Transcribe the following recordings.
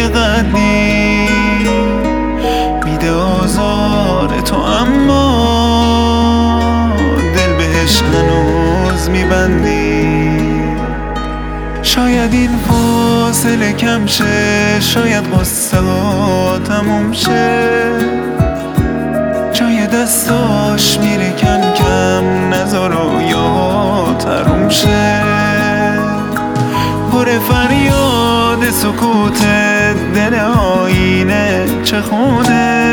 قدیم میده آزار تو، اما دل بهش هنوز میبندی. شاید این فاصله کم شه، شاید قصه ها تموم شه، جای دستاش میره کم کم، نذار رویات حروم شه. پر فریاد سکوت دل آینه چه خونه،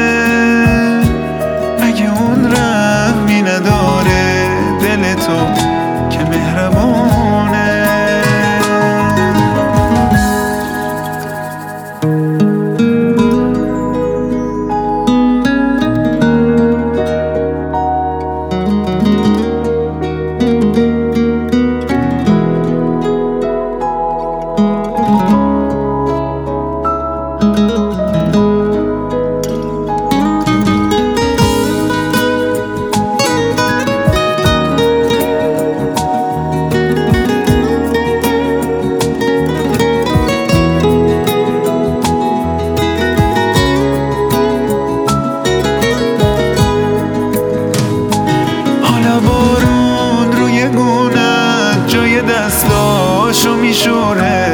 اگه اون رحمی نداره دل تو که مهربونه. دستاشو میشوره،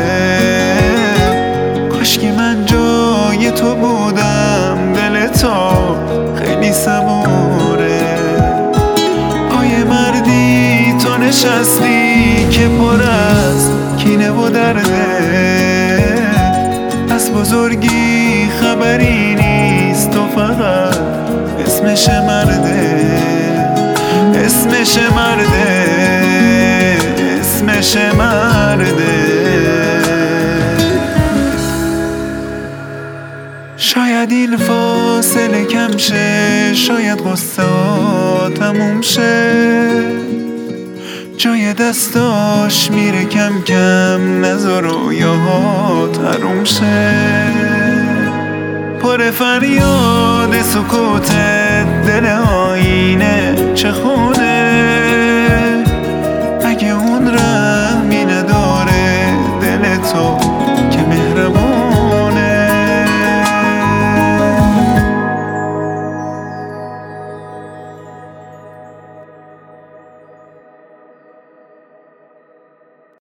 کاش که من جای تو بودم، دل تو خیلی صبوره. پای مردی تو نشستی که پر از کینه و درده، از بزرگی خبری نیست، تو فقط اسمش مرده، اسمش مرده، اسمش مرده. شاید این فاصله کم شه، شاید قصه ها تموم شه، جای دستاش میره کم کم، نذار رویاهات حروم شه. پر فریاد سکوت دل آینه چه خونه،